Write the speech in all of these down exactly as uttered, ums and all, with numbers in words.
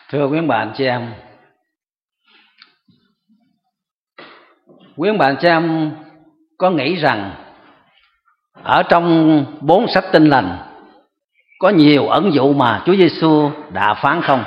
Thưa quý bạn chị em, quý bạn chị em có nghĩ rằng ở trong bốn sách Tin Lành có nhiều ẩn dụ mà Chúa Giêsu đã phán không?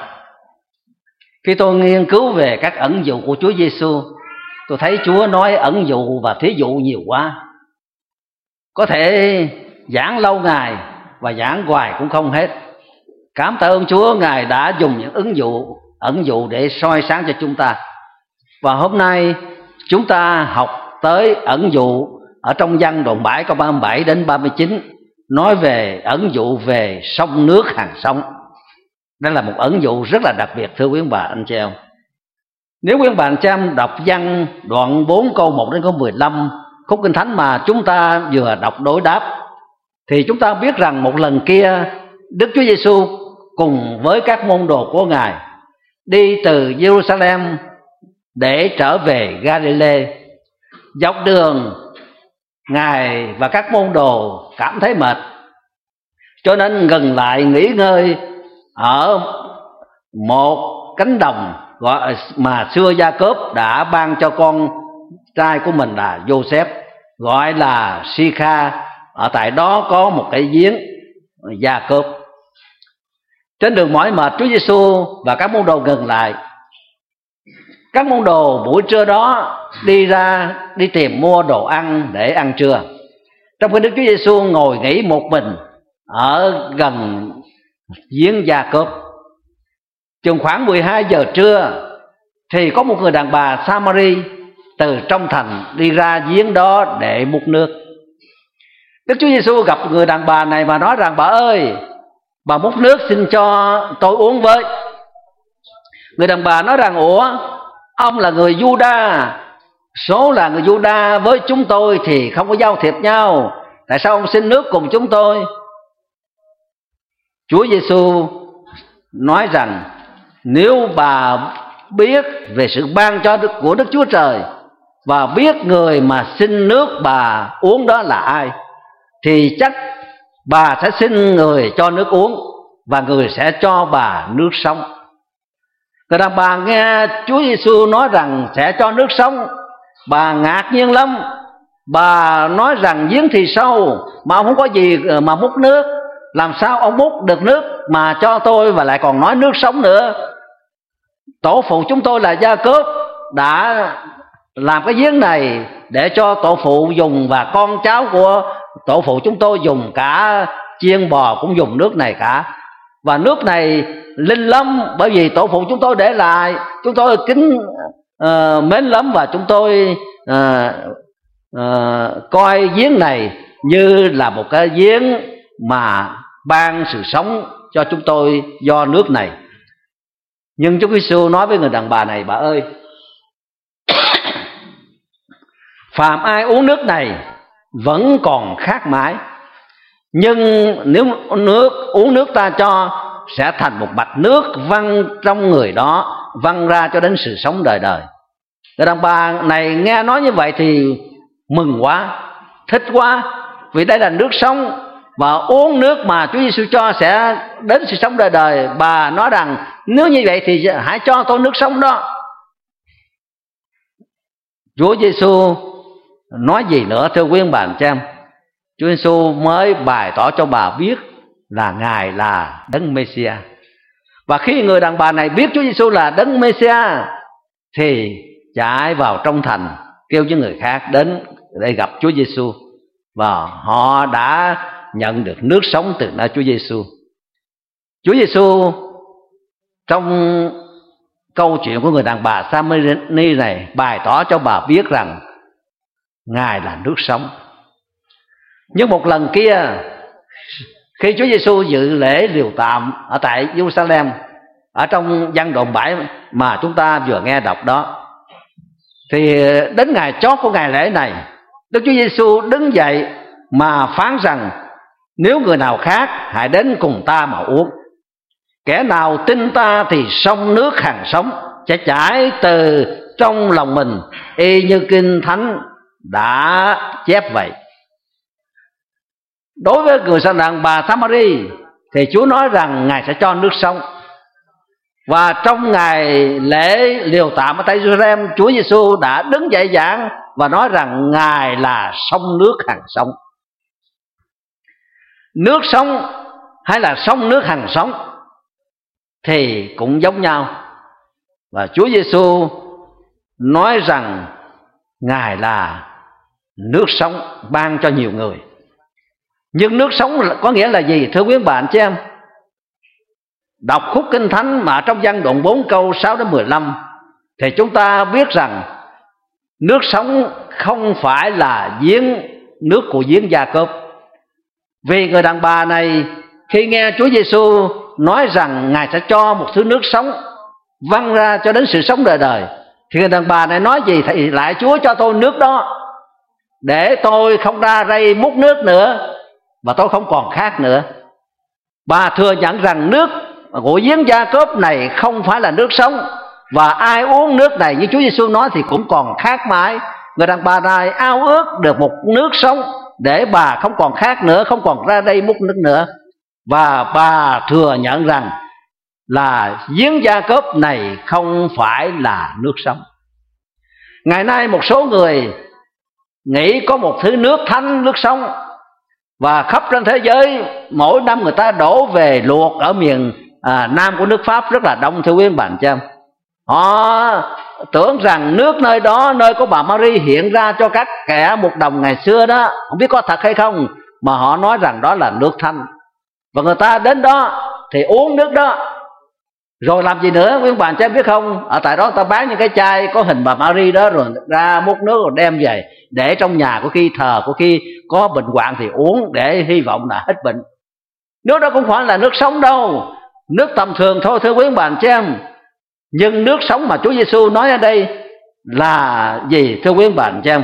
Khi tôi nghiên cứu về các ẩn dụ của Chúa Giêsu, tôi thấy Chúa nói ẩn dụ và thí dụ nhiều quá, có thể giảng lâu ngày và giảng hoài cũng không hết. Cảm tạ ơn Chúa, Ngài đã dùng những ứng dụ ẩn dụ để soi sáng cho chúng ta. Và hôm nay chúng ta học tới ẩn dụ ở trong Giăng đoạn bảy câu ba mươi bảy đến ba mươi chín, nói về ẩn dụ về sông nước hàng sống. Đây là một ẩn dụ rất là đặc biệt, thưa quý bà anh chị em. Nếu quý bà anh chị em đọc Giăng đoạn bốn câu một đến câu mười lăm, khúc Kinh Thánh mà chúng ta vừa đọc đối đáp, thì chúng ta biết rằng một lần kia Đức Chúa Giêsu cùng với các môn đồ của Ngài đi từ Jerusalem để trở về Galilee. Dọc đường Ngài và các môn đồ cảm thấy mệt, cho nên ngừng lại nghỉ ngơi ở một cánh đồng gọi mà xưa Gia-cốp đã ban cho con trai của mình là Giô-xép, gọi là Si-kha. Ở tại đó có một cái giếng Gia-cốp. Trên đường mỏi mệt, Chúa Giêsu và các môn đồ ngừng lại. Các môn đồ buổi trưa đó đi ra đi tìm mua đồ ăn để ăn trưa, trong khi Đức Chúa Giêsu ngồi nghỉ một mình ở gần giếng Gia-cốp. Chừng khoảng mười hai giờ trưa thì có một người đàn bà Sa-ma-ri từ trong thành đi ra giếng đó để múc nước. Đức Chúa Giêsu gặp người đàn bà này và nói rằng: bà ơi, bà múc nước xin cho tôi uống với. Người đàn bà nói rằng: ủa, ông là người Giu-đa, số là người Giu-đa, với chúng tôi thì không có giao thiệp nhau, tại sao ông xin nước cùng chúng tôi? Chúa Giêsu nói rằng: nếu bà biết về sự ban cho của Đức Chúa Trời và biết người mà xin nước bà uống đó là ai, thì chắc bà sẽ xin người cho nước uống và người sẽ cho bà nước sống. Người đàn bà nghe Chúa Giêsu nói rằng sẽ cho nước sống, bà ngạc nhiên lắm. Bà nói rằng giếng thì sâu mà ông không có gì mà múc nước, làm sao ông múc được nước mà cho tôi và lại còn nói nước sống nữa? Tổ phụ chúng tôi là Gia-cốp đã làm cái giếng này để cho tổ phụ dùng, và con cháu của tổ phụ chúng tôi dùng, cả chiên bò cũng dùng nước này cả. Và nước này linh lắm, bởi vì tổ phụ chúng tôi để lại, chúng tôi kính uh, mến lắm, và chúng tôi uh, uh, coi giếng này như là một cái giếng mà ban sự sống cho chúng tôi do nước này. Nhưng Chúa Giêsu nói với người đàn bà này: bà ơi, phàm ai uống nước này vẫn còn khát mãi, nhưng nếu nước uống nước ta cho sẽ thành một mạch nước văng trong người đó, văng ra cho đến sự sống đời đời. Người đàn bà này nghe nói như vậy thì mừng quá, thích quá, vì đây là nước sống, và uống nước mà Chúa Giêsu cho sẽ đến sự sống đời đời. Bà nói rằng: nếu như vậy thì hãy cho tôi nước sống đó. Chúa Giêsu nói gì nữa, thưa quý bạn chị em? Chúa Giêsu mới bày tỏ cho bà biết là Ngài là Đấng Mê-si-a. Và khi người đàn bà này biết Chúa Giêsu là Đấng Mê-si-a thì chạy vào trong thành kêu những người khác đến để gặp Chúa Giêsu, và họ đã nhận được nước sống từ nơi Chúa Giêsu. Chúa Giêsu trong câu chuyện của người đàn bà Sa-ma-ri này bày tỏ cho bà biết rằng Ngài là nước sống. Nhưng một lần kia, khi Chúa Giêsu dự lễ liều tạm ở tại Jerusalem, ở trong Giăng đoạn bảy mà chúng ta vừa nghe đọc đó, thì đến ngày chót của ngày lễ này, Đức Chúa Giêsu đứng dậy mà phán rằng: nếu người nào khác hãy đến cùng ta mà uống. Kẻ nào tin ta thì sông nước hằng sống sẽ chảy từ trong lòng mình, y như Kinh Thánh đã chép vậy. Đối với người đàn bà Sa-ma-ri thì Chúa nói rằng Ngài sẽ cho nước sống. Và trong ngày lễ liều tạm ở tại Jerusalem, Chúa Giêsu đã đứng dậy giảng và nói rằng Ngài là sông nước hằng sống. Nước sống hay là sông nước hằng sống thì cũng giống nhau. Và Chúa Giêsu nói rằng Ngài là nước sống ban cho nhiều người. Nhưng nước sống có nghĩa là gì thưa quý bạn chị em? Đọc khúc Kinh Thánh mà trong Giăng đoạn bốn câu sáu đến mười lăm thì chúng ta biết rằng nước sống không phải là giếng nước của giếng Gia-cốp. Vì người đàn bà này khi nghe Chúa Giêsu nói rằng Ngài sẽ cho một thứ nước sống văng ra cho đến sự sống đời đời, thì người đàn bà này nói gì? Thì lại Chúa cho tôi nước đó để tôi không ra đây múc nước nữa và tôi không còn khát nữa. Bà thừa nhận rằng nước của giếng Gia-cốp này không phải là nước sống, và ai uống nước này như Chúa Giêsu nói thì cũng còn khát mãi. Người đàn bà này ao ước được một nước sống để bà không còn khát nữa, không còn ra đây múc nước nữa. Và bà thừa nhận rằng là giếng Gia-cốp này không phải là nước sống. Ngày nay một số người nghĩ có một thứ nước thánh, nước sống, và khắp trên thế giới mỗi năm người ta đổ về luộc ở miền à, Nam của nước Pháp rất là đông thưa quý ông bạn chứ. Họ tưởng rằng nước nơi đó, nơi có bà Maria hiện ra cho các kẻ một đồng ngày xưa đó, không biết có thật hay không, mà họ nói rằng đó là nước thanh. Và người ta đến đó thì uống nước đó rồi làm gì nữa quý ông bạn chứ biết không? Ở tại đó người ta bán những cái chai có hình bà Maria đó, rồi ra múc nước rồi đem về để trong nhà, có khi thờ, có khi có bệnh hoạn thì uống để hy vọng là hết bệnh. Nước đó cũng phải là nước sống đâu, nước tầm thường thôi thưa quý ông bạn chứ em. Nhưng nước sống mà Chúa Giêsu nói ở đây là gì thưa quý ông bạn chứ em?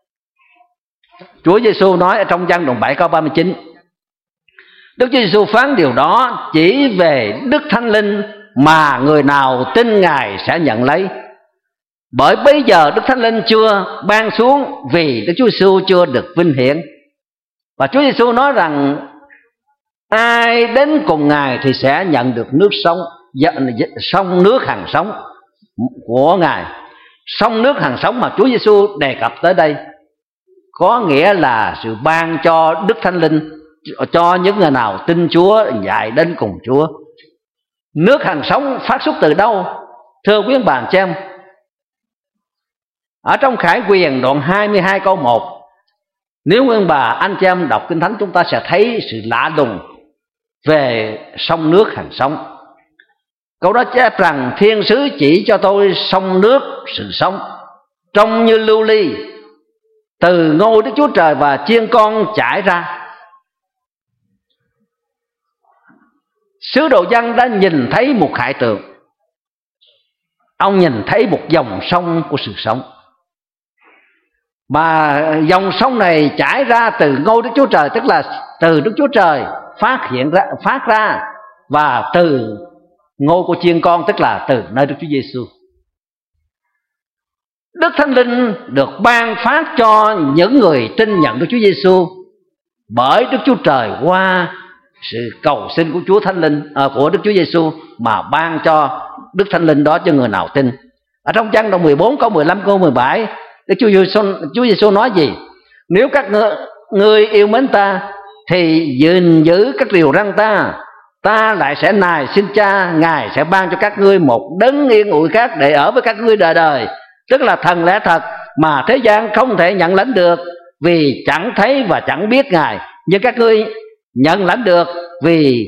Chúa Giêsu nói ở trong Giăng đoạn bảy câu ba mươi chín, Đức Chúa Giêsu phán điều đó chỉ về Đức Thánh Linh mà người nào tin Ngài sẽ nhận lấy. Bởi bây giờ Đức Thánh Linh chưa ban xuống vì Đức Chúa Giêsu chưa được vinh hiển. Và Chúa Giêsu nói rằng ai đến cùng Ngài thì sẽ nhận được nước sống, sông nước hằng sống của Ngài. Sông nước hằng sống mà Chúa Giêsu đề cập tới đây có nghĩa là sự ban cho Đức Thánh Linh cho những người nào tin Chúa, dạy đến cùng Chúa. Nước hằng sống phát xuất từ đâu thưa quý bạn chị em? Ở trong Khải Huyền đoạn hai mươi hai câu một, nếu quý bà anh chị em đọc Kinh Thánh, chúng ta sẽ thấy sự lạ lùng về sông nước hằng sống. Câu đó chép rằng thiên sứ chỉ cho tôi sông nước sự sống, trông như lưu ly, từ ngôi Đức Chúa Trời và chiên con chảy ra. Sứ đồ Giăng đã nhìn thấy một khải tượng. Ông nhìn thấy một dòng sông của sự sống, mà dòng sông này chảy ra từ ngôi Đức Chúa Trời, tức là từ Đức Chúa Trời phát hiện ra, phát ra, và từ ngôi của chiên con, tức là từ nơi Đức Chúa Giêsu. Đức Thánh Linh được ban phát cho những người tin nhận Đức Chúa Giêsu bởi Đức Chúa Trời qua sự cầu xin của Chúa Thánh Linh à, của Đức Chúa Giêsu mà ban cho Đức Thánh Linh đó cho người nào tin. Ở trong Giăng đoạn mười bốn câu mười lăm câu mười bảy, Đức Chúa Giêsu, Chúa Giêsu nói gì? Nếu các ngươi, ngươi yêu mến ta thì gìn giữ các điều răn ta, ta lại sẽ nài xin Cha, Ngài sẽ ban cho các ngươi một đấng yên ủi khác để ở với các ngươi đời đời, tức là thần lẽ thật mà thế gian không thể nhận lãnh được, vì chẳng thấy và chẳng biết Ngài. Nhưng các ngươi nhận lãnh được vì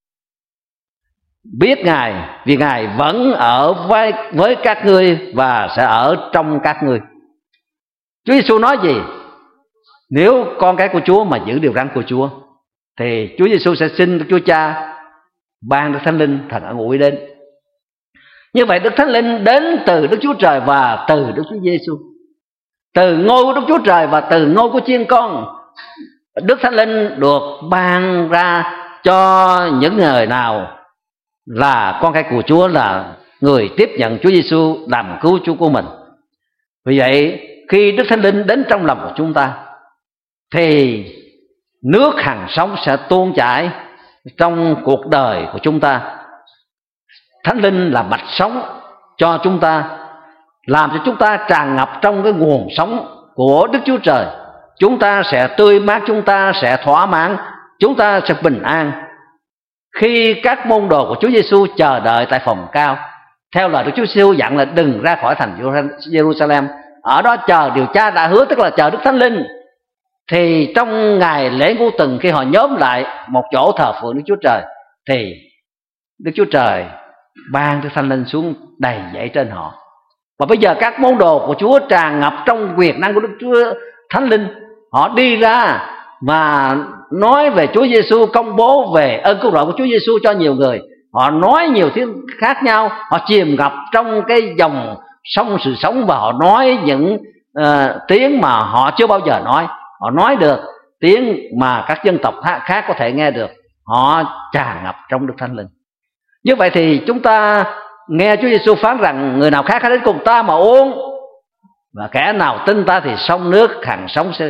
biết Ngài, vì Ngài vẫn ở với, với các ngươi và sẽ ở trong các ngươi. Chúa Giêsu nói gì? Nếu con cái của Chúa mà giữ điều răn của Chúa thì Chúa Giêsu sẽ xin Đức Chúa Cha ban Đức Thánh Linh thần ân ủi đến. Như vậy Đức Thánh Linh đến từ Đức Chúa Trời và từ Đức Chúa Giêsu, từ ngôi của Đức Chúa Trời và từ ngôi của chiên con. Đức Thánh Linh được ban ra cho những người nào là con cái của Chúa, là người tiếp nhận Chúa Giêsu làm cứu Chúa của mình. Vì vậy khi Đức Thánh Linh đến trong lòng của chúng ta thì nước hằng sống sẽ tuôn chảy trong cuộc đời của chúng ta. Thánh Linh là mạch sống cho chúng ta, làm cho chúng ta tràn ngập trong cái nguồn sống của Đức Chúa Trời. Chúng ta sẽ tươi mát, chúng ta sẽ thỏa mãn, chúng ta sẽ bình an. Khi các môn đồ của Chúa Giêsu chờ đợi tại phòng cao, theo lời Đức Chúa Giêsu dặn là đừng ra khỏi thành Jerusalem, ở đó chờ điều Cha đã hứa, tức là chờ Đức Thánh Linh. Thì trong ngày lễ Ngũ Tuần, khi họ nhóm lại một chỗ thờ phượng Đức Chúa Trời, thì Đức Chúa Trời ban Đức Thánh Linh xuống đầy dẫy trên họ. Và bây giờ các môn đồ của Chúa tràn ngập trong quyền năng của Đức Chúa Thánh Linh. Họ đi ra và nói về Chúa Giêsu, công bố về ơn cứu rỗi của Chúa Giêsu cho nhiều người. Họ nói nhiều tiếng khác nhau, họ chìm ngập trong cái dòng sông sự sống, và họ nói những uh, tiếng mà họ chưa bao giờ nói. Họ nói được tiếng mà các dân tộc khác có thể nghe được. Họ tràn ngập trong Đức Thánh Linh. Như vậy thì chúng ta nghe Chúa Giêsu phán rằng người nào khác hãy đến cùng ta mà uống, và kẻ nào tin ta thì sông nước hằng sống sẽ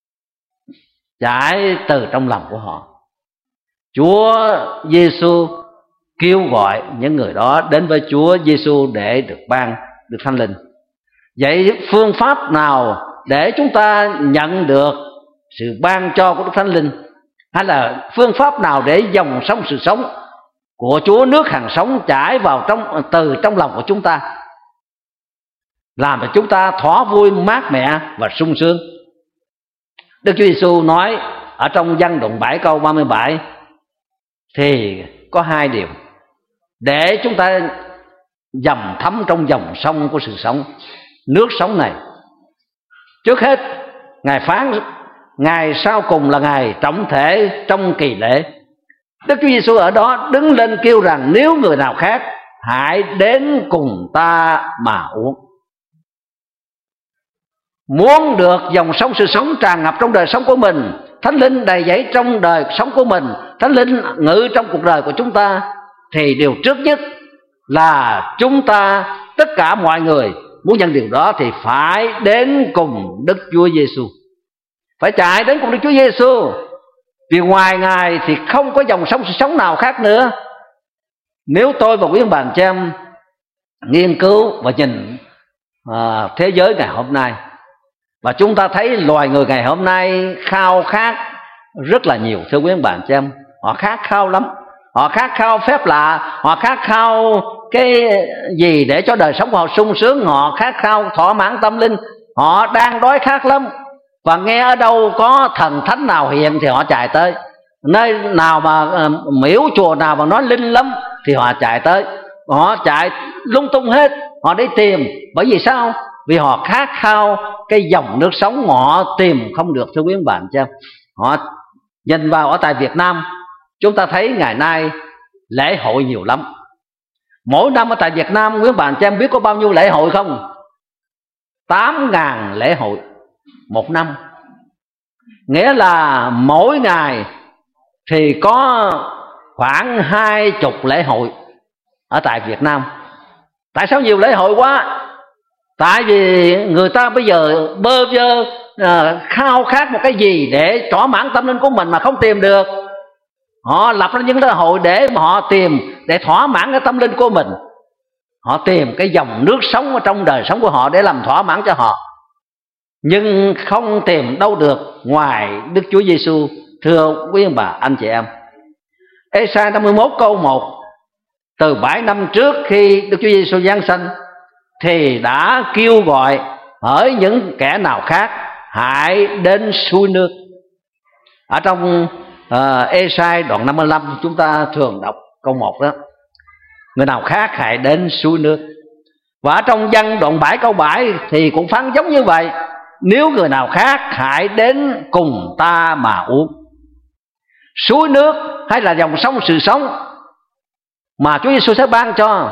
chảy từ trong lòng của họ. Chúa Giêsu kêu gọi những người đó đến với Chúa Giêsu để được ban được Thánh Linh. Vậy phương pháp nào để chúng ta nhận được sự ban cho của Đức Thánh Linh, hay là phương pháp nào để dòng sông sự sống của Chúa, nước hằng sống chảy vào trong từ trong lòng của chúng ta, làm cho chúng ta thỏa vui, mát mẻ và sung sướng? Đức Chúa Giêsu nói ở trong Giăng đoạn bảy câu ba mươi bảy thì có hai điều để chúng ta dầm thấm trong dòng sông của sự sống, nước sống này. Trước hết, Ngài phán ngày sau cùng là ngày trọng thể trong kỳ lễ. Đức Chúa Giêsu ở đó đứng lên kêu rằng nếu người nào khác hãy đến cùng ta mà uống. Muốn được dòng sông sự sống tràn ngập trong đời sống của mình, Thánh Linh đầy dẫy trong đời sống của mình, Thánh Linh ngự trong cuộc đời của chúng ta, thì điều trước nhất là chúng ta, tất cả mọi người muốn nhận điều đó thì phải đến cùng Đức Chúa Giêsu, phải chạy đến cùng Đức Chúa Giêsu. Vì ngoài Ngài thì không có dòng sông sự sống nào khác nữa. Nếu tôi và quý ông bà anh chị em nghiên cứu và nhìn à, thế giới ngày hôm nay, và chúng ta thấy loài người ngày hôm nay khao khát rất là nhiều, thưa quý ông bà anh chị em. Họ khát khao lắm. Họ khát khao phép lạ, họ khát khao cái gì để cho đời sống của họ sung sướng, họ khát khao thỏa mãn tâm linh. Họ đang đói khát lắm. Và nghe ở đâu có thần thánh nào hiện thì họ chạy tới. Nơi nào mà uh, miễu chùa nào mà nói linh lắm thì họ chạy tới. Họ chạy lung tung hết, họ đi tìm. Bởi vì sao? Vì họ khát khao cái dòng nước sống mà họ tìm không được, thưa quý ông bà anh chị em. Họ nhìn vào ở tại Việt Nam, chúng ta thấy ngày nay lễ hội nhiều lắm. Mỗi năm ở tại Việt Nam, quý ông bà anh chị em biết có bao nhiêu lễ hội không? Tám ngàn lễ hội một năm. Nghĩa là mỗi ngày thì có khoảng hai chục lễ hội ở tại Việt Nam. Tại sao nhiều lễ hội quá? Tại vì người ta bây giờ bơ vơ à, khao khát một cái gì để thỏa mãn tâm linh của mình mà không tìm được. Họ lập ra những lễ hội để mà họ tìm, để thỏa mãn cái tâm linh của mình. Họ tìm cái dòng nước sống ở trong đời sống của họ để làm thỏa mãn cho họ, nhưng không tìm đâu được ngoài Đức Chúa Giêsu, thưa quý ông bà anh chị em. Ê-sai năm mươi mốt câu một: từ bảy năm trước khi Đức Chúa Giêsu giáng sanh thì đã kêu gọi hỡi những kẻ nào khác hãy đến suối nước. Ở trong uh, Ê-sai đoạn năm mươi lăm chúng ta thường đọc câu một đó: người nào khác hãy đến suối nước. Và ở trong Giăng đoạn bảy câu bảy thì cũng phán giống như vậy: nếu người nào khác hãy đến cùng ta mà uống. Suối nước hay là dòng sông sự sống mà Chúa Giêsu sẽ ban cho,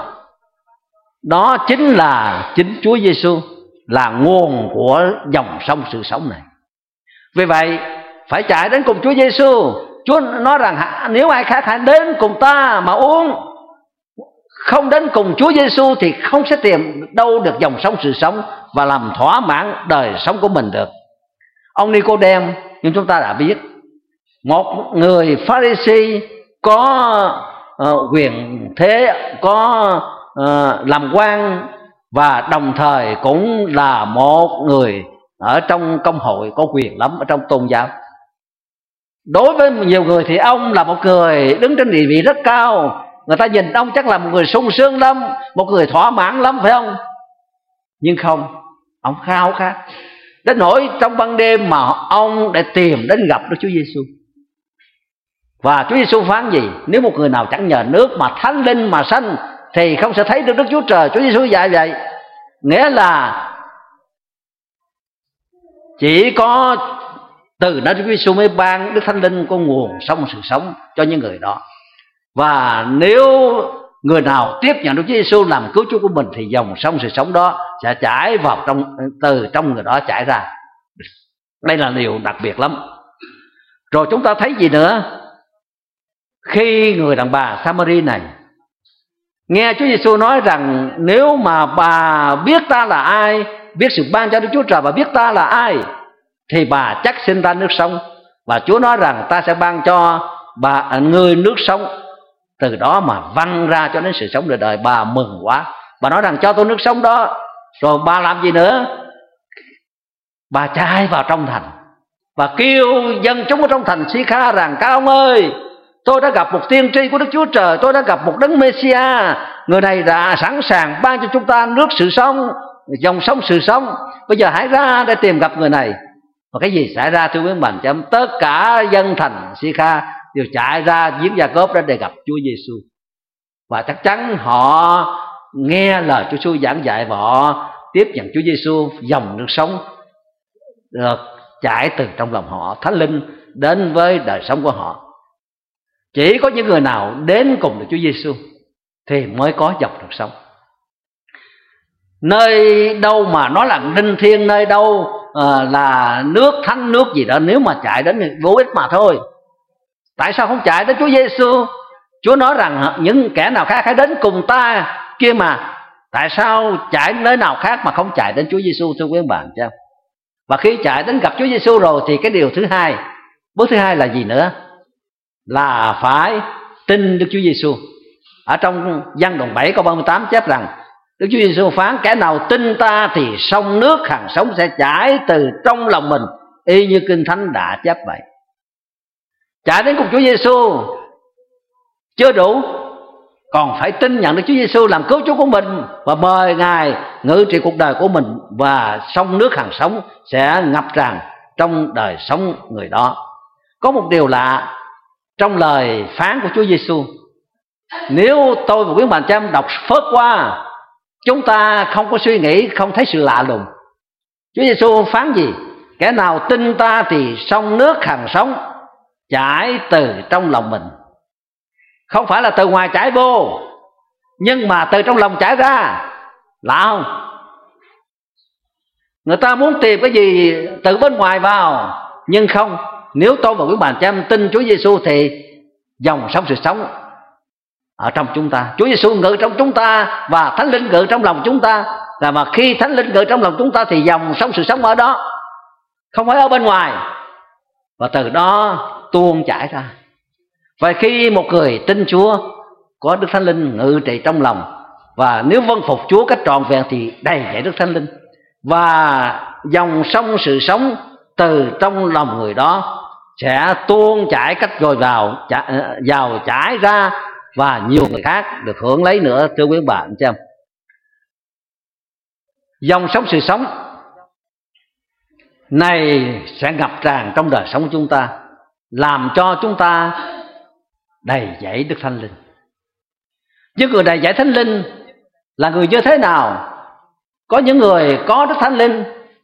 đó chính là chính Chúa Giêsu là nguồn của dòng sông sự sống này. Vì vậy phải chạy đến cùng Chúa Giêsu. Chúa nói rằng nếu ai khác hãy đến cùng ta mà uống. Không đến cùng Chúa Giêsu thì không sẽ tìm đâu được dòng sông sự sống và làm thỏa mãn đời sống của mình được. Ông Nicôđêm, nhưng chúng ta đã biết, một người Pha-ri-si có uh, quyền thế, có uh, làm quan, và đồng thời cũng là một người ở trong công hội có quyền lắm ở trong tôn giáo. Đối với nhiều người thì ông là một người đứng trên địa vị rất cao, người ta nhìn ông chắc là một người sung sướng lắm, một người thỏa mãn lắm, phải không? Nhưng không, ông khao khát đến nỗi trong ban đêm mà ông để tìm đến gặp Đức Chúa Giêsu. Và Chúa Giêsu phán gì? Nếu một người nào chẳng nhờ nước mà Thánh Linh mà sanh thì không sẽ thấy được Đức Chúa Trời. Chúa Giêsu dạy vậy, nghĩa là chỉ có từ đó Đức Chúa Giêsu mới ban Đức Thánh Linh có nguồn sông sự sống cho những người đó. Và nếu người nào tiếp nhận Đức Chúa Giêsu làm cứu Chúa của mình thì dòng sông sự sống đó sẽ chảy vào trong, từ trong người đó chảy ra. Đây là điều đặc biệt lắm. Rồi chúng ta thấy gì nữa? Khi người đàn bà Samari này nghe Chúa Giêsu nói rằng nếu mà bà biết ta là ai, biết sự ban cho Đức Chúa Trời và biết ta là ai, thì bà chắc xin ta nước sống. Và Chúa nói rằng ta sẽ ban cho bà người nước sống, từ đó mà văng ra cho đến sự sống đời đời. Bà mừng quá, bà nói rằng cho tôi nước sống đó. Rồi bà làm gì nữa? Bà chạy vào trong thành và kêu dân chúng ở trong thành Si-kha rằng: các ông ơi, tôi đã gặp một tiên tri của Đức Chúa Trời, tôi đã gặp một đấng Mê-si-a, người này đã sẵn sàng ban cho chúng ta nước sự sống, dòng sống sự sống. Bây giờ hãy ra để tìm gặp người này. Và cái gì xảy ra thưa quý bạn chấm? Tất cả dân thành Si-kha đều chạy ra giếng Gia-cốp để gặp Chúa Giêsu. Và chắc chắn họ nghe lời Chúa Giêsu giảng dạy và họ tiếp nhận Chúa Giêsu, dòng nước sống được chảy từ trong lòng họ, Thánh Linh đến với đời sống của họ. Chỉ có những người nào đến cùng được Chúa Giêsu thì mới có dòng nước sống. Nơi đâu mà nó là linh thiêng, nơi đâu à, là nước thánh nước gì đó, nếu mà chạy đến thì vô ích mà thôi. Tại sao không chạy đến Chúa Giêsu? Chúa nói rằng những kẻ nào khác hãy đến cùng ta kia mà. Tại sao chạy nơi nào khác mà không chạy đến Chúa Giêsu thưa quý bạn chứ? Và khi chạy đến gặp Chúa Giêsu rồi thì cái điều thứ hai, bước thứ hai là gì nữa? Là phải tin Đức Chúa Giêsu. Ở trong Giăng đoạn bảy câu ba mươi tám chép rằng Đức Chúa Giêsu phán: kẻ nào tin ta thì sông nước hằng sống sẽ chảy từ trong lòng mình, y như Kinh Thánh đã chép vậy. Chạy đến cùng Chúa Giêsu chưa đủ, còn phải tin nhận được Chúa Giêsu làm cứu Chúa của mình và mời Ngài ngự trị cuộc đời của mình, và sông nước hằng sống sẽ ngập tràn trong đời sống người đó. Có một điều lạ trong lời phán của Chúa Giêsu, nếu tôi và quý bạn chị em đọc phớt qua, chúng ta không có suy nghĩ, không thấy sự lạ lùng. Chúa Giêsu phán gì? Kẻ nào tin ta thì sông nước hằng sống chảy từ trong lòng mình. Không phải là từ ngoài chảy vô, nhưng mà từ trong lòng chảy ra. Lạ không? Người ta muốn tìm cái gì từ bên ngoài vào, nhưng không. Nếu tôi và quý bạn chị em tin Chúa Giêsu thì dòng sống sự sống ở trong chúng ta. Chúa Giêsu ngự trong chúng ta và Thánh Linh ngự trong lòng chúng ta. Là mà khi Thánh Linh ngự trong lòng chúng ta thì dòng sống sự sống ở đó, không phải ở bên ngoài. Và từ đó tuôn chảy ra. Và khi một người tin Chúa, có Đức Thánh Linh ngự trị trong lòng, và nếu vâng phục Chúa cách trọn vẹn thì đầy dẫy Đức Thánh Linh, và dòng sông sự sống từ trong lòng người đó sẽ tuôn chảy cách dồi vào, vào chảy ra, và nhiều người khác được hưởng lấy nữa thưa quý bạn chị em. Dòng sống sự sống này sẽ ngập tràn trong đời sống của chúng ta, làm cho chúng ta đầy dẫy Đức Thánh Linh. Những người đầy dẫy Thánh Linh là người như thế nào? Có những người có Đức Thánh Linh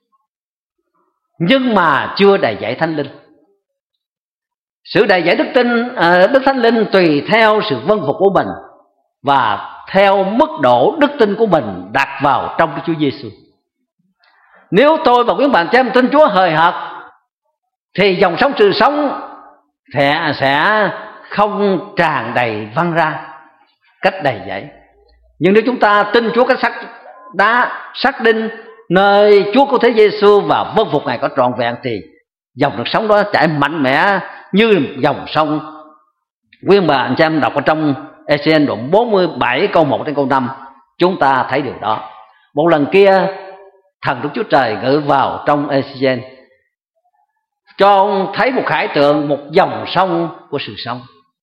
nhưng mà chưa đầy dẫy Thánh Linh. Sự đầy dẫy Đức tin Đức Thánh Linh tùy theo sự vâng phục của mình và theo mức độ đức tin của mình đặt vào trong Đức Chúa Giêsu. Nếu tôi và quý bạn chị em tin Chúa hời hợt thì dòng sống sự sống sẽ, sẽ không tràn đầy văng ra cách đầy dẫy. Nhưng nếu chúng ta tin Chúa cách sắc đá xác định nơi Chúa của thế Giêsu và vâng phục Ngài có trọn vẹn thì dòng nước sống đó chảy mạnh mẽ như dòng sông. Quý bạn chị em đọc ở trong Ê-xê-en đoạn bốn mươi bảy câu một đến câu năm, chúng ta thấy điều đó. Một lần kia thần Đức Chúa Trời ngự vào trong Ê-xê-en, cho ông thấy một khải tượng, một dòng sông của sự sống.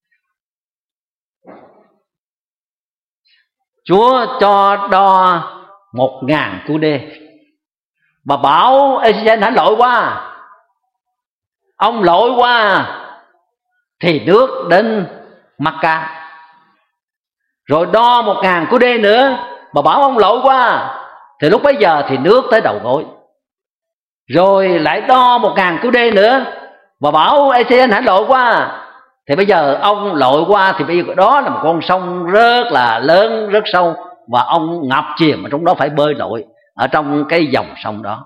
Chúa cho đo một ngàn cu đê và bảo Ê-xê-en hãy lội qua. Ông lội qua thì nước đến Mắc-ca. Rồi đo một ngàn cu đê nữa và bảo ông lội qua, thì lúc bấy giờ thì nước tới đầu gối. Rồi lại đo một ngàn cu đê nữa và bảo Ê-xê-en hãy lội qua, thì bây giờ ông lội qua thì bây giờ đó là một con sông rất là lớn, rất sâu, và ông ngập chìm ở trong đó, phải bơi lội ở trong cái dòng sông đó.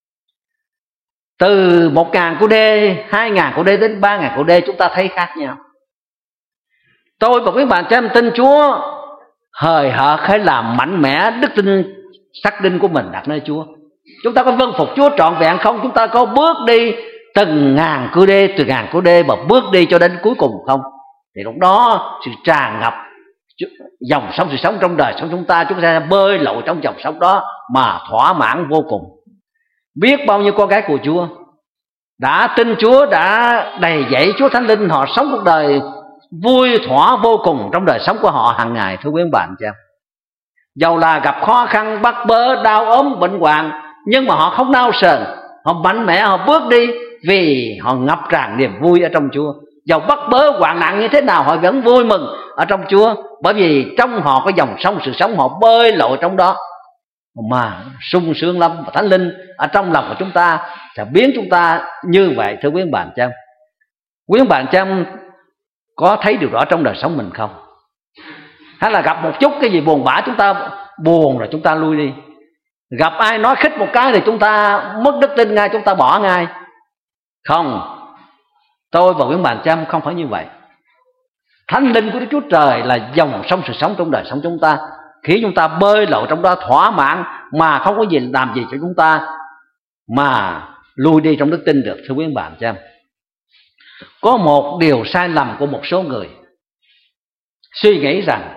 Từ một ngàn cu đê, hai ngàn cu đê đến ba ngàn cu đê, chúng ta thấy khác nhau. Tôi và quý bạn cho em tin Chúa, hời hợt hay làm mạnh mẽ đức tin xác đinh của mình đặt nơi Chúa. Chúng ta có vâng phục Chúa trọn vẹn không? Chúng ta có bước đi từng ngàn cu đê, từ ngàn cu đê mà bước đi cho đến cuối cùng không? Thì lúc đó sự tràn ngập dòng sông sự sống trong đời sống chúng ta, chúng ta bơi lội trong dòng sông đó mà thỏa mãn vô cùng. Biết bao nhiêu con gái của Chúa đã tin Chúa, đã đầy dẫy Chúa Thánh Linh, họ sống cuộc đời vui thỏa vô cùng trong đời sống của họ hàng ngày. Thưa quý bạn chị em, dầu là gặp khó khăn, bắt bớ, đau ốm, bệnh hoạn, nhưng mà họ không nao sờn, họ mạnh mẽ, họ bước đi vì họ ngập tràn niềm vui ở trong Chúa. Dầu bắt bớ hoạn nạn như thế nào, họ vẫn vui mừng ở trong Chúa, bởi vì trong họ có dòng sông sự sống, họ bơi lội trong đó mà sung sướng lắm. Và Thánh Linh ở trong lòng của chúng ta sẽ biến chúng ta như vậy. Thưa quý bạn chị em, quý bạn chị em có thấy điều đó trong đời sống mình không? Hay là gặp một chút cái gì buồn bã, chúng ta buồn rồi chúng ta lui đi. Gặp ai nói khích một cái thì chúng ta mất đức tin ngay, chúng ta bỏ ngay. Không, tôi và quý bạn chị em không phải như vậy. Thánh Linh của Đức Chúa Trời là dòng sông sự sống trong đời sống chúng ta, khi chúng ta bơi lội trong đó thỏa mãn mà không có gì làm gì cho chúng ta mà lui đi trong đức tin được. Thưa quý bạn chị em, có một điều sai lầm của một số người suy nghĩ rằng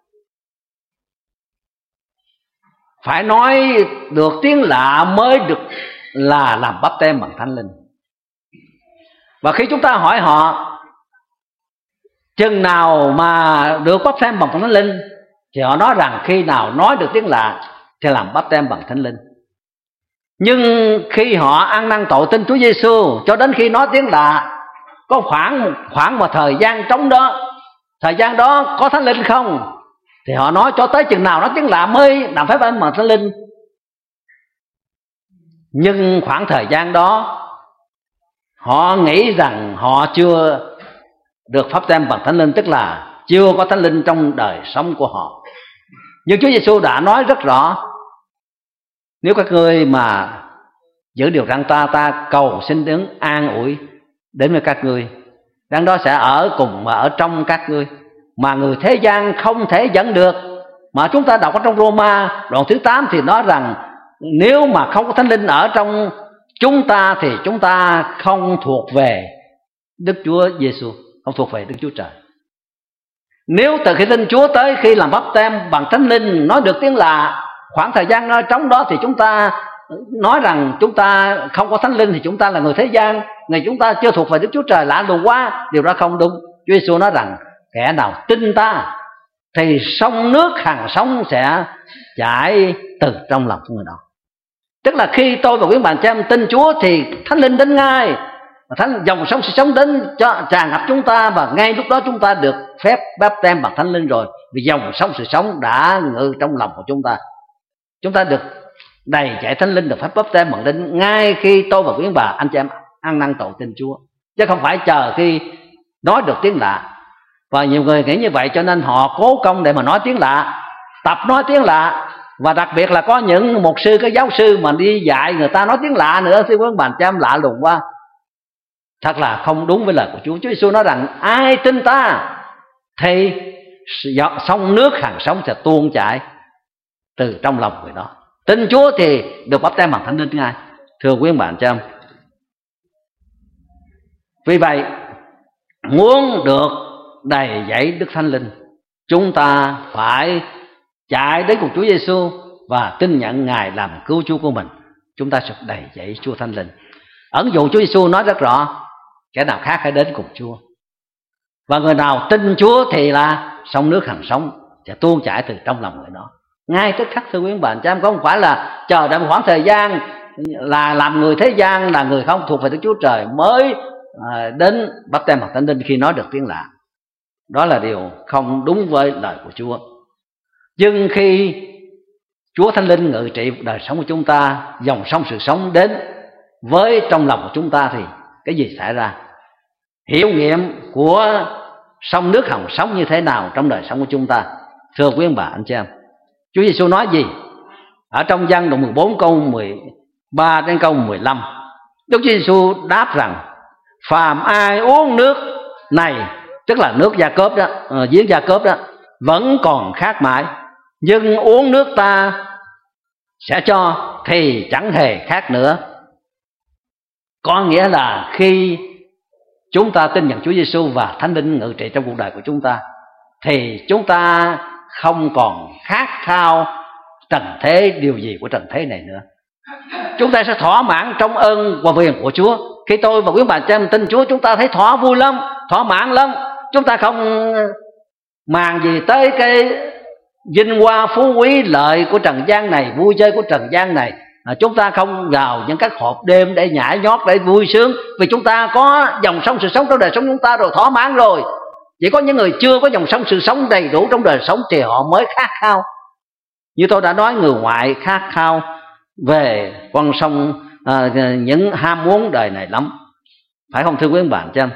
phải nói được tiếng lạ mới được là làm báp têm bằng Thánh Linh. Và khi chúng ta hỏi họ chừng nào mà được báp têm bằng Thánh Linh, thì họ nói rằng khi nào nói được tiếng lạ thì làm báp têm bằng Thánh Linh. Nhưng khi họ ăn năn tội tin Chúa Giêsu cho đến khi nói tiếng lạ, có khoảng khoảng một thời gian trống đó, thời gian đó có Thánh Linh không? Thì họ nói cho tới chừng nào nói tiếng lạ mới làm phép âm bằng Thánh Linh. Nhưng khoảng thời gian đó họ nghĩ rằng họ chưa được pháp têm bằng Thánh Linh, tức là chưa có Thánh Linh trong đời sống của họ. Nhưng Chúa Giêsu đã nói rất rõ, nếu các ngươi mà giữ điều răn ta, ta cầu xin đấng an ủi đến với các ngươi, đấng đó sẽ ở cùng và ở trong các ngươi, mà người thế gian không thể dẫn được. Mà chúng ta đọc ở trong Roma đoạn thứ tám thì nói rằng nếu mà không có Thánh Linh ở trong chúng ta thì chúng ta không thuộc về Đức Chúa Giêsu, không thuộc về Đức Chúa Trời. Nếu từ khi tin Chúa tới khi làm báp têm bằng Thánh Linh, nói được tiếng lạ, khoảng thời gian trống đó thì chúng ta nói rằng chúng ta không có Thánh Linh thì chúng ta là người thế gian, người chúng ta chưa thuộc về Đức Chúa Trời, lạ lùng quá. Điều đó không đúng. Chúa Giêsu nói rằng kẻ nào tin ta thì sông nước hằng sống sẽ chảy từ trong lòng của người đó. Tức là khi tôi và quý bạn chị em tin Chúa thì Thánh Linh đến ngay, Thánh dòng sống sẽ sống đến cho tràn ngập chúng ta, và ngay lúc đó chúng ta được phép báp têm bằng Thánh Linh rồi, vì dòng sống sự sống đã ngự trong lòng của chúng ta. Chúng ta được đầy dạy Thánh Linh, được phép báp têm bằng Thánh Linh ngay khi tôi và quý bà anh chị em ăn năn tội tin Chúa, chứ không phải chờ khi nói được tiếng lạ. Và nhiều người nghĩ như vậy cho nên họ cố công để mà nói tiếng lạ, tập nói tiếng lạ. Và đặc biệt là có những mục sư, cái giáo sư mà đi dạy người ta nói tiếng lạ nữa, thì quý bạn chị em lạ lùng quá, thật là không đúng với lời của Chúa. Chúa Giêsu nói rằng ai tin ta thì sông nước hằng sống sẽ tuôn chảy từ trong lòng người đó. Tin Chúa thì được báp têm bằng Thánh Linh ngay. Thưa quý bạn chị em, vì vậy muốn được đầy dẫy Đức Thánh Linh chúng ta phải chạy đến cùng Chúa Giêsu và tin nhận Ngài làm cứu Chúa của mình, chúng ta sẽ đầy dẫy Chúa Thánh Linh. Ẩn dụ Chúa Giêsu nói rất rõ, kẻ nào khác hãy đến cùng Chúa, và người nào tin Chúa thì là sông nước hằng sống sẽ tuôn chảy từ trong lòng người đó ngay tức khắc. Thưa quý bạn, cha em không phải là chờ đợi một khoảng thời gian là làm người thế gian, là người không thuộc về Đức Chúa Trời mới à, đến báp têm bằng Thánh Linh khi nói được tiếng lạ. Đó là điều không đúng với lời của Chúa. Nhưng khi Chúa Thánh Linh ngự trị đời sống của chúng ta, dòng sông sự sống đến với trong lòng của chúng ta, thì cái gì xảy ra? Hiệu nghiệm của sông nước hằng sống như thế nào trong đời sống của chúng ta? Thưa quý ông bà anh chị em, Chúa Giêsu nói gì? Ở trong Giăng đoạn mười bốn câu mười ba đến câu mười lăm, Đức Chúa Giêsu đáp rằng: phàm ai uống nước này, tức là nước Gia Cốp đó, uh, giếng Gia Cốp đó, vẫn còn khát mãi, nhưng uống nước ta sẽ cho thì chẳng hề khát nữa. Có nghĩa là khi chúng ta tin nhận Chúa Giêsu và Thánh Linh ngự trị trong cuộc đời của chúng ta, thì chúng ta không còn khát khao trần thế, điều gì của trần thế này nữa. Chúng ta sẽ thỏa mãn trong ơn và quyền của Chúa. Khi tôi và quý bà cha em tin Chúa, chúng ta thấy thỏa vui lắm, thỏa mãn lắm. Chúng ta không màng gì tới cái vinh hoa phú quý lợi của trần gian này, vui chơi của trần gian này. À, chúng ta không vào những các hộp đêm để nhảy nhót, để vui sướng, vì chúng ta có dòng sông sự sống trong đời sống chúng ta rồi, thỏa mãn rồi. Chỉ có những người chưa có dòng sông sự sống đầy đủ trong đời sống thì họ mới khát khao. Như tôi đã nói, người ngoại khát khao về con sông, à, những ham muốn đời này lắm, phải không thưa quý bạn chứ?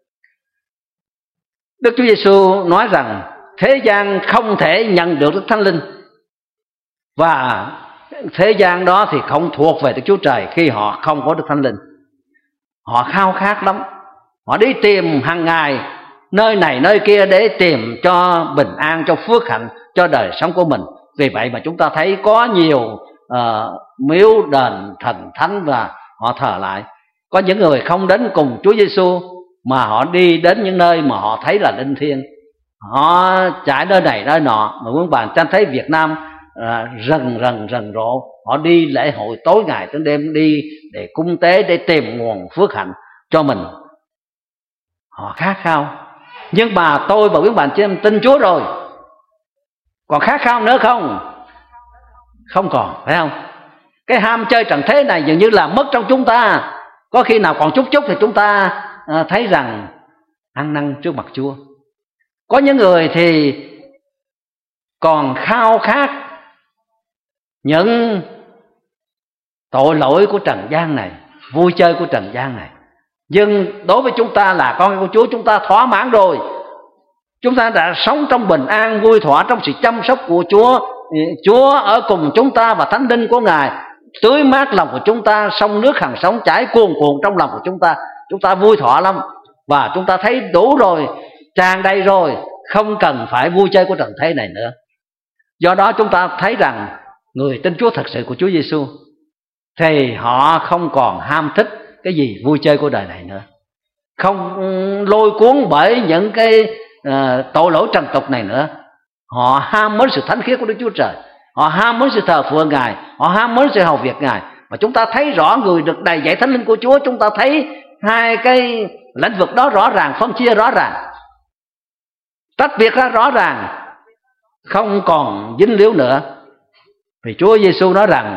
Đức Chúa Giêsu nói rằng thế gian không thể nhận được Đức Thánh Linh, và thế gian đó thì không thuộc về Đức Chúa Trời khi họ không có Đức Thánh Linh. Họ khao khát lắm, họ đi tìm hàng ngày nơi này nơi kia để tìm cho bình an, cho phước hạnh, cho đời sống của mình. Vì vậy mà chúng ta thấy có nhiều uh, miếu đền thần thánh và họ thờ lại. Có những người không đến cùng Chúa Giêsu mà họ đi đến những nơi mà họ thấy là linh thiêng, họ chạy nơi này nơi nọ. Mà quý bạn chắc thấy Việt Nam à, rần rần rần rộ, họ đi lễ hội tối ngày tới đêm, đi để cúng tế, để tìm nguồn phước hạnh cho mình. Họ khát khao. Nhưng mà tôi và quý bạn chị em tin Chúa rồi, còn khát khao nữa không? Không còn, phải không? Cái ham chơi trần thế này dường như là mất trong chúng ta. Có khi nào còn chút chút thì chúng ta à, thấy rằng ăn năn trước mặt Chúa. Có những người thì còn khao khát những tội lỗi của trần gian này, vui chơi của trần gian này. Nhưng đối với chúng ta là con của Chúa, chúng ta thỏa mãn rồi. Chúng ta đã sống trong bình an, vui thỏa trong sự chăm sóc của Chúa. Chúa ở cùng chúng ta và Thánh Linh của Ngài tưới mát lòng của chúng ta, sông nước hằng sống chảy cuồn cuộn trong lòng của chúng ta. Chúng ta vui thỏa lắm, và chúng ta thấy đủ rồi, tràn đầy rồi, không cần phải vui chơi của trần thế này nữa. Do đó chúng ta thấy rằng người tin Chúa thật sự của Chúa Giêsu thì họ không còn ham thích cái gì vui chơi của đời này nữa, không lôi cuốn bởi những cái uh, tội lỗi trần tục này nữa. Họ ham muốn sự thánh khiết của Đức Chúa Trời, họ ham muốn sự thờ phượng Ngài, họ ham muốn sự hầu việc Ngài. Và chúng ta thấy rõ người được đầy dẫy Thánh Linh của Chúa, chúng ta thấy hai cái lĩnh vực đó rõ ràng, phân chia rõ ràng, tách biệt ra rõ ràng, không còn dính líu nữa. Vì Chúa Giêsu nói rằng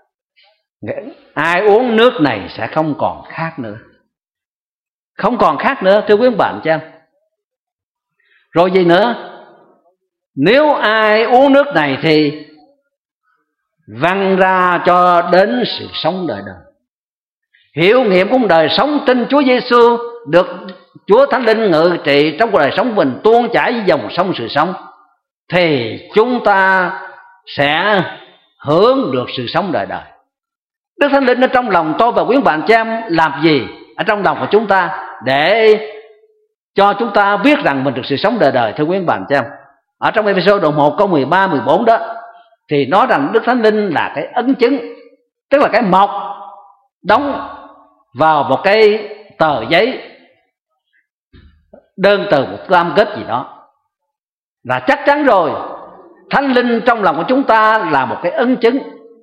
ai uống nước này sẽ không còn khát nữa, không còn khát nữa, thưa quý bạn chứ. Rồi gì nữa? Nếu ai uống nước này thì văng ra cho đến sự sống đời đời. Hiểu nghiệm của đời sống trên Chúa Giêsu được Chúa Thánh Linh ngự trị trong cuộc đời sống mình, tuôn chảy với dòng sông sự sống, thì chúng ta sẽ hướng được sự sống đời đời. Đức Thánh Linh ở trong lòng tôi và quý bạn chị em làm gì ở trong lòng của chúng ta để cho chúng ta biết rằng mình được sự sống đời đời, thưa quý bạn chị em? Ở trong Ê-phê-sô đoạn một câu mười ba mười bốn đó thì nói rằng Đức Thánh Linh là cái ấn chứng, tức là cái mộc đóng vào một cái tờ giấy, đơn từ một cam kết gì đó. là chắc chắn rồi. Thánh Linh trong lòng của chúng ta là một cái ấn chứng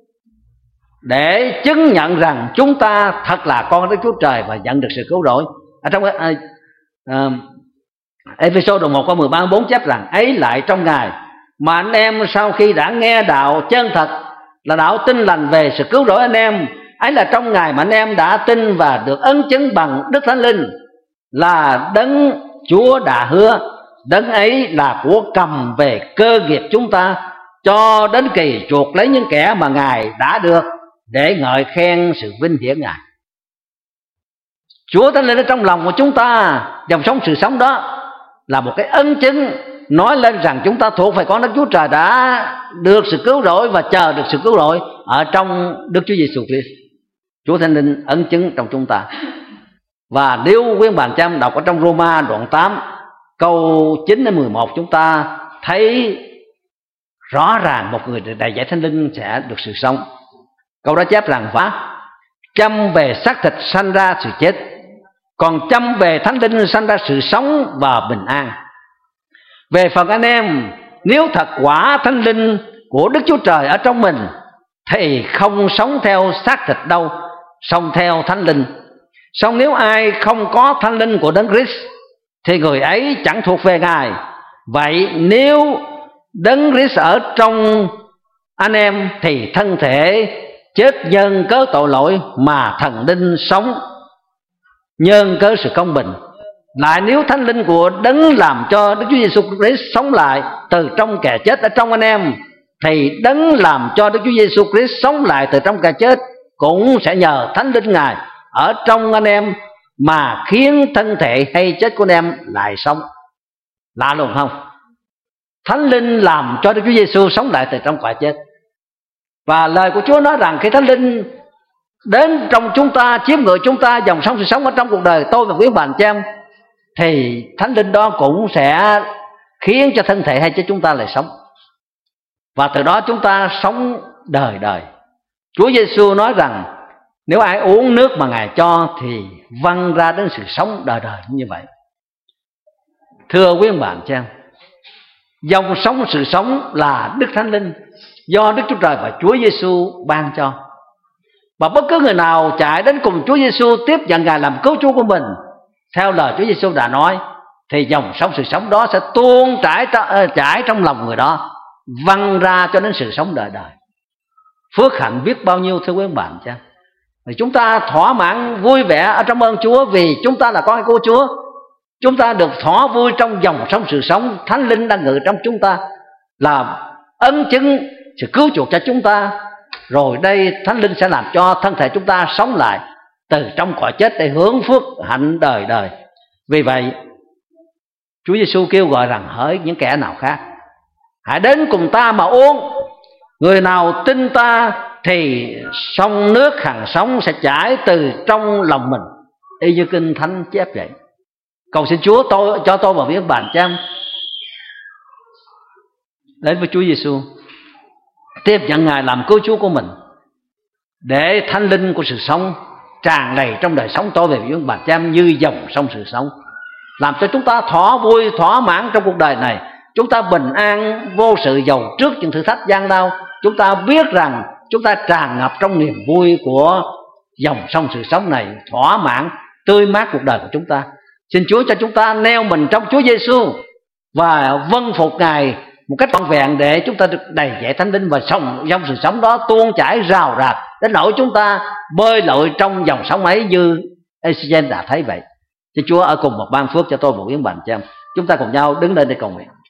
để chứng nhận rằng chúng ta thật là con Đức Chúa Trời và nhận được sự cứu rỗi. Ở trong uh, uh, Ê-phê-sô đoạn một câu mười ba bốn chép rằng: ấy lại trong Ngài mà anh em sau khi đã nghe đạo chân thật là đạo tin lành về sự cứu rỗi anh em, ấy là trong Ngài mà anh em đã tin và được ấn chứng bằng Đức Thánh Linh là đấng Chúa đã hứa. Đấng ấy là của cầm về cơ nghiệp chúng ta cho đến kỳ chuộc lấy những kẻ mà Ngài đã được, để ngợi khen sự vinh hiển Ngài. Chúa Thánh Linh ở trong lòng của chúng ta, dòng sống sự sống đó là một cái ấn chứng nói lên rằng chúng ta thuộc về con Đức Chúa Trời, đã được sự cứu rỗi và chờ được sự cứu rỗi ở trong Đức Chúa Giêsu Christ. Chúa Thánh Linh ấn chứng trong chúng ta. Và nếu quý bạn chăm đọc ở trong Roma đoạn tám câu chín đến mười một, chúng ta thấy rõ ràng một người được đầy dạy Thánh Linh sẽ được sự sống. Câu đó chép rằng: và chăm về xác thịt sanh ra sự chết, còn chăm về Thánh Linh sanh ra sự sống và bình an. Về phần anh em, nếu thật quả Thánh Linh của Đức Chúa Trời ở trong mình, thì không sống theo xác thịt đâu, sống theo Thánh Linh. Song nếu ai không có Thánh Linh của Đấng Christ, thì người ấy chẳng thuộc về Ngài. Vậy nếu Đấng Christ ở trong anh em, thì thân thể chết nhân cớ tội lỗi, mà thần linh sống nhân cớ sự công bình. Lại nếu Thánh Linh của Đấng làm cho Đức Chúa Giêsu Christ sống lại từ trong kẻ chết ở trong anh em, thì Đấng làm cho Đức Chúa Giêsu Christ sống lại từ trong kẻ chết cũng sẽ nhờ Thánh Linh Ngài ở trong anh em mà khiến thân thể hay chết của anh em lại sống. Lạ lùng không? Thánh Linh làm cho Đức Chúa Giêsu sống lại từ trong kẻ chết. Và lời của Chúa nói rằng khi Thánh Linh đến trong chúng ta, chiếm ngự chúng ta, dòng sống sự sống ở trong cuộc đời tôi và quý bạn chị em, thì Thánh Linh đó cũng sẽ khiến cho thân thể hay chết chúng ta lại sống. Và từ đó chúng ta sống đời đời. Chúa Giêsu nói rằng nếu ai uống nước mà Ngài cho thì văng ra đến sự sống đời đời như vậy. Thưa quý bạn chị em, dòng sống sự sống là Đức Thánh Linh do Đức Chúa Trời và Chúa Giêsu ban cho. Và bất cứ người nào chạy đến cùng Chúa Giêsu, tiếp nhận Ngài làm cứu Chúa của mình theo lời Chúa Giêsu đã nói, thì dòng sống sự sống đó sẽ tuôn trải, trải trong lòng người đó, văng ra cho đến sự sống đời đời. Phước hạnh biết bao nhiêu thưa quý bạn chứ. Thì chúng ta thỏa mãn vui vẻ ở trong ơn Chúa, vì chúng ta là con của Chúa. Chúng ta được thỏa vui trong dòng sống sự sống. Thánh Linh đang ngự trong chúng ta, là ấn chứng sự cứu chuộc cho chúng ta. Rồi đây Thánh Linh sẽ làm cho thân thể chúng ta sống lại từ trong cõi chết để hưởng phước hạnh đời đời. Vì vậy Chúa Giêsu kêu gọi rằng hỡi những kẻ nào khác, hãy đến cùng ta mà uống. Người nào tin ta thì sông nước hằng sống sẽ chảy từ trong lòng mình, y như Kinh Thánh chép vậy. Cầu xin Chúa tôi cho tôi và biết bạn chăng đến với Chúa Giêsu, tiếp nhận Ngài làm cứu Chúa của mình, để Thánh Linh của sự sống tràn đầy trong đời sống tôi về với bạn chăng như dòng sông sự sống, làm cho chúng ta thỏa vui thỏa mãn trong cuộc đời này. Chúng ta bình an vô sự dầu trước những thử thách gian lao. Chúng ta biết rằng chúng ta tràn ngập trong niềm vui của dòng sông sự sống này, thỏa mãn tươi mát cuộc đời của chúng ta. Xin Chúa cho chúng ta neo mình trong Chúa Giêsu và vâng phục Ngài một cách trọn vẹn, để chúng ta được đầy dạy Thánh Linh, và sông dòng sự sống đó tuôn chảy rào rạt đến nỗi chúng ta bơi lội trong dòng sống ấy như Ê-si-gen đã thấy vậy. Xin Chúa ở cùng một ban phước cho tôi một yến bạn cho em. Chúng ta cùng nhau đứng lên để cầu nguyện.